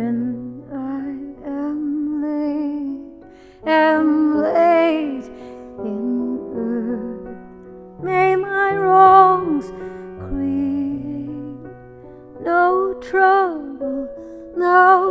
when I am laid in earth. May my wrongs create no trouble, no